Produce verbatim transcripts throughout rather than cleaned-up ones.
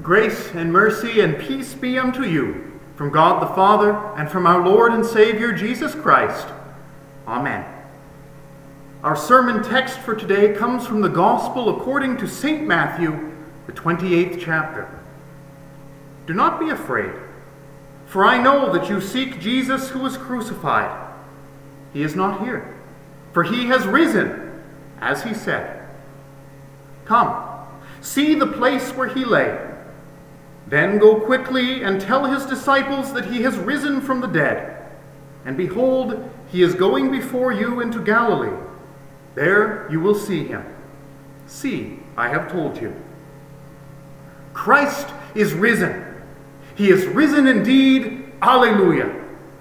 Grace and mercy and peace be unto you, from God the Father, and from our Lord and Savior, Jesus Christ. Amen. Our sermon text for today comes from the Gospel according to Saint Matthew, the twenty-eighth chapter. Do not be afraid, for I know that you seek Jesus who was crucified. He is not here, for he has risen, as he said. Come, see the place where he lay. Then go quickly and tell his disciples that he has risen from the dead. And behold, he is going before you into Galilee. There you will see him. See, I have told you. Christ is risen. He is risen indeed. Alleluia.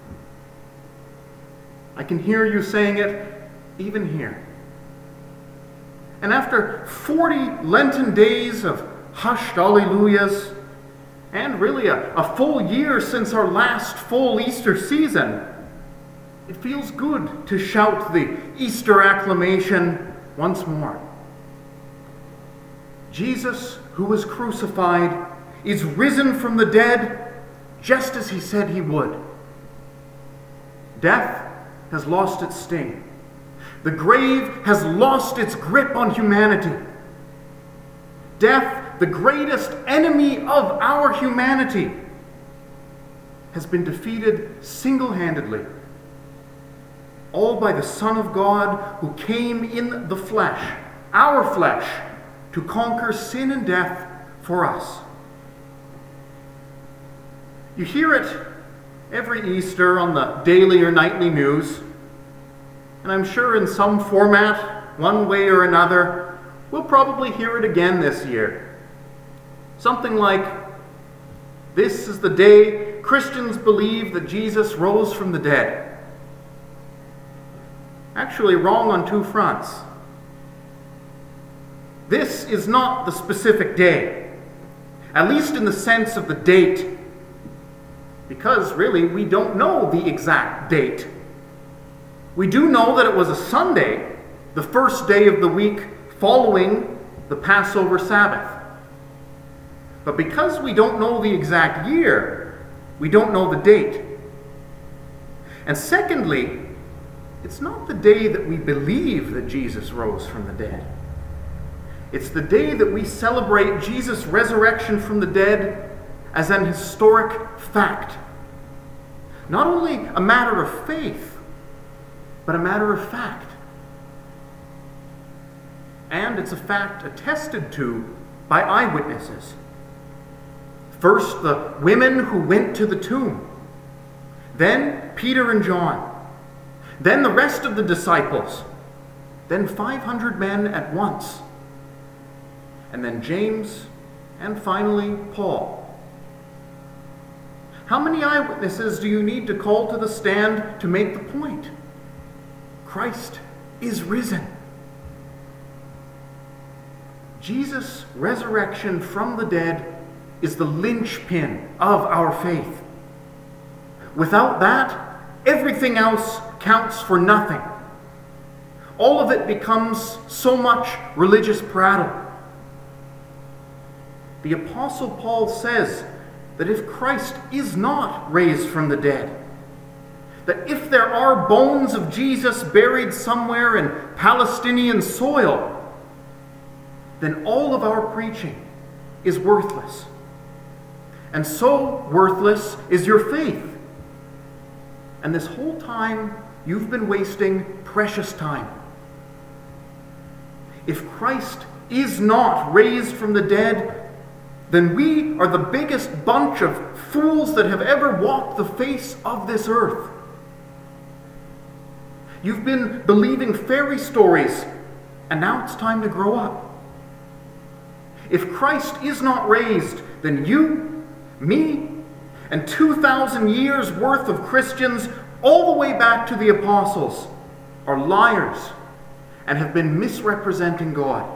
I can hear you saying it even here. And after forty Lenten days of hushed alleluias, and really a, a full year since our last full Easter season, it feels good to shout the Easter acclamation once more. Jesus, who was crucified, is risen from the dead, just as he said he would. Death has lost its sting. The grave has lost its grip on humanity. Death, the greatest enemy of our humanity, has been defeated single-handedly, all by the Son of God who came in the flesh, our flesh, to conquer sin and death for us. You hear it every Easter on the daily or nightly news, and I'm sure in some format, one way or another, we'll probably hear it again this year. Something like, this is the day Christians believe that Jesus rose from the dead. Actually, wrong on two fronts. This is not the specific day, at least in the sense of the date, because really we don't know the exact date. We do know that it was a Sunday, the first day of the week following the Passover Sabbath. But because we don't know the exact year, we don't know the date. And secondly, it's not the day that we believe that Jesus rose from the dead. It's the day that we celebrate Jesus' resurrection from the dead as an historic fact. Not only a matter of faith, but a matter of fact. And it's a fact attested to by eyewitnesses. First, the women who went to the tomb. Then, Peter and John. Then the rest of the disciples. Then five hundred men at once. And then James, and finally, Paul. How many eyewitnesses do you need to call to the stand to make the point? Christ is risen. Jesus' resurrection from the dead is the linchpin of our faith. Without that, everything else counts for nothing. All of it becomes so much religious prattle. The Apostle Paul says that if Christ is not raised from the dead, that if there are bones of Jesus buried somewhere in Palestinian soil, then all of our preaching is worthless. And so worthless is your faith. And this whole time, you've been wasting precious time. If Christ is not raised from the dead, then we are the biggest bunch of fools that have ever walked the face of this earth. You've been believing fairy stories, and now it's time to grow up. If Christ is not raised, then you, me, and two thousand years worth of Christians, all the way back to the apostles, are liars and have been misrepresenting God.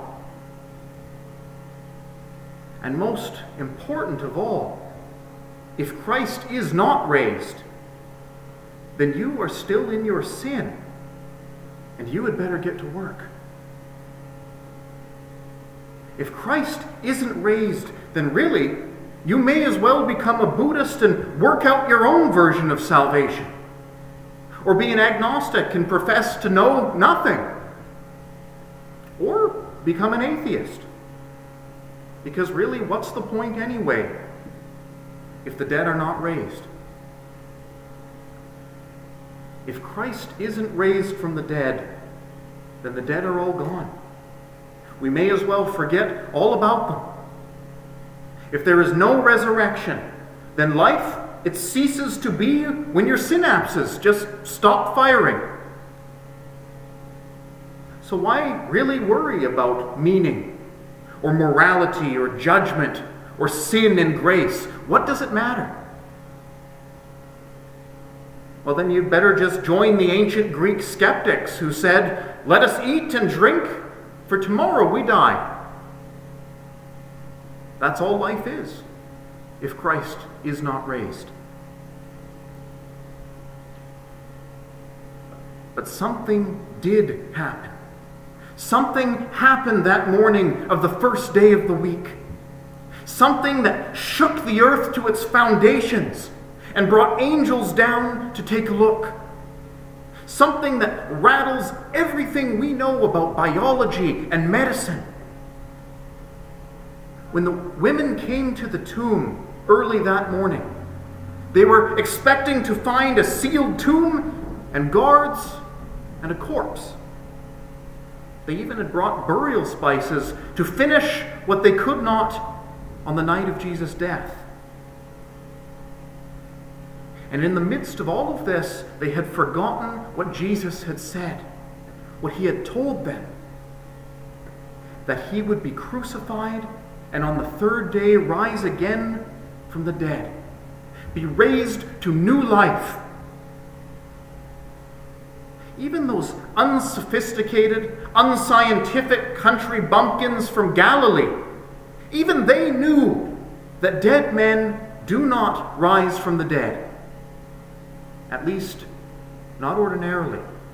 And most important of all, if Christ is not raised, then you are still in your sin, and you had better get to work. If Christ isn't raised, then really you may as well become a Buddhist and work out your own version of salvation, or be an agnostic and profess to know nothing, or become an atheist. Because really, what's the point anyway, if the dead are not raised? If Christ isn't raised from the dead, then the dead are all gone. We may as well forget all about them. If there is no resurrection, then life, it ceases to be when your synapses just stop firing. So why really worry about meaning, or morality, or judgment, or sin and grace? What does it matter? Well, then you'd better just join the ancient Greek skeptics who said, "Let us eat and drink, for tomorrow we die." That's all life is, if Christ is not raised. But something did happen. Something happened that morning of the first day of the week. Something that shook the earth to its foundations and brought angels down to take a look. Something that rattles everything we know about biology and medicine. When the women came to the tomb early that morning, they were expecting to find a sealed tomb and guards and a corpse. They even had brought burial spices to finish what they could not on the night of Jesus' death. And in the midst of all of this, they had forgotten what Jesus had said, what he had told them, that he would be crucified and on the third day rise again from the dead, be raised to new life. Even those unsophisticated, unscientific country bumpkins from Galilee, even they knew that dead men do not rise from the dead. At least, not ordinarily.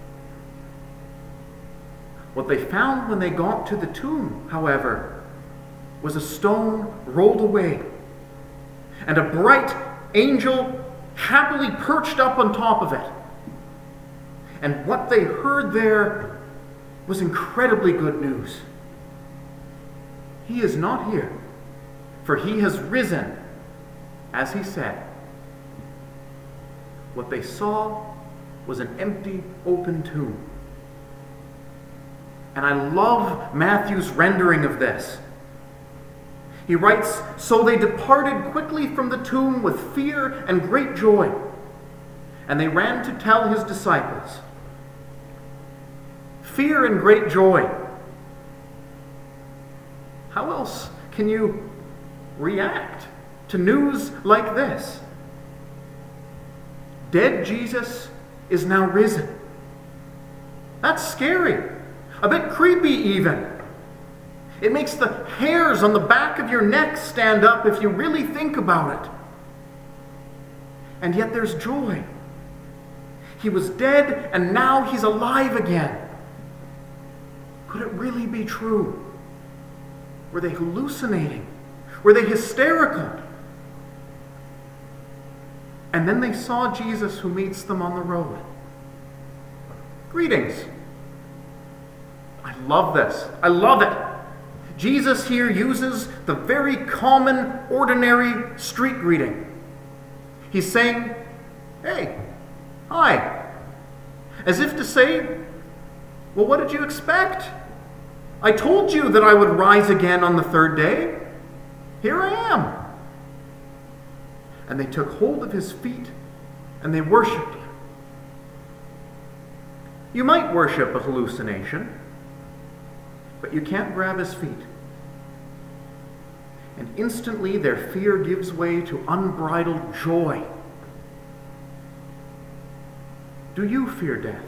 What they found when they got to the tomb, however, was a stone rolled away, and a bright angel happily perched up on top of it. And what they heard there was incredibly good news. He is not here, for he has risen, as he said. What they saw was an empty, open tomb. And I love Matthew's rendering of this. He writes, "So they departed quickly from the tomb with fear and great joy, and they ran to tell his disciples." Fear and great joy. How else can you react to news like this? Dead Jesus is now risen. That's scary. A bit creepy even. It makes the hairs on the back of your neck stand up if you really think about it. And yet there's joy. He was dead and now he's alive again. Could it really be true? Were they hallucinating? Were they hysterical? And then they saw Jesus who meets them on the road. Greetings. I love this. I love it. Jesus here uses the very common, ordinary street greeting. He's saying, "Hey, hi." As if to say, well, what did you expect? I told you that I would rise again on the third day. Here I am. And they took hold of his feet and they worshipped him. You might worship a hallucination, but you can't grab his feet. And instantly their fear gives way to unbridled joy. Do you fear death?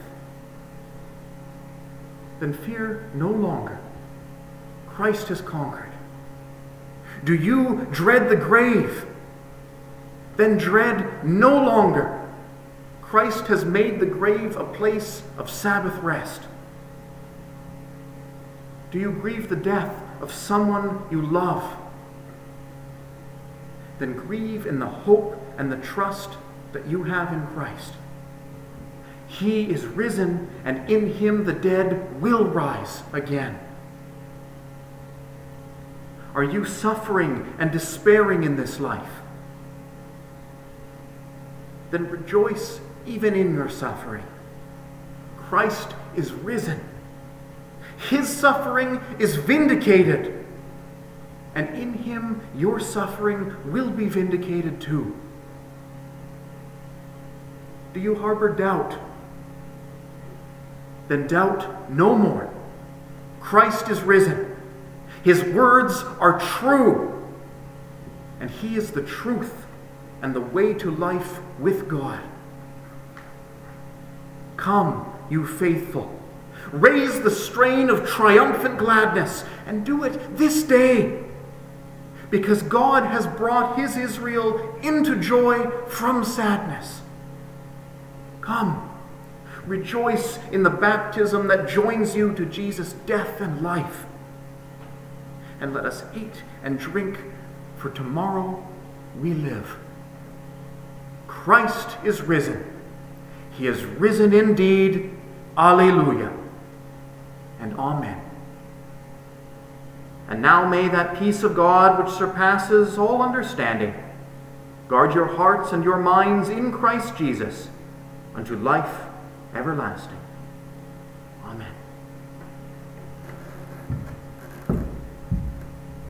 Then fear no longer. Christ has conquered. Do you dread the grave? Then dread no longer. Christ has made the grave a place of Sabbath rest. Do you grieve the death of someone you love? then grieve in the hope and the trust that you have in Christ. He is risen, and in him the dead will rise again. Are you suffering and despairing in this life? Then rejoice even in your suffering. Christ is risen. His suffering is vindicated. And in him your suffering will be vindicated too. Do you harbor doubt? Then doubt no more. Christ is risen. His words are true. And he is the truth and the way to life with God. Come, you faithful. Raise the strain of triumphant gladness, and do it this day, because God has brought his Israel into joy from sadness. Come, rejoice in the baptism that joins you to Jesus' death and life. And let us eat and drink, for tomorrow we live. Christ is risen. He is risen indeed. Alleluia. And amen. And now may that peace of God, which surpasses all understanding, guard your hearts and your minds in Christ Jesus unto life everlasting. Amen.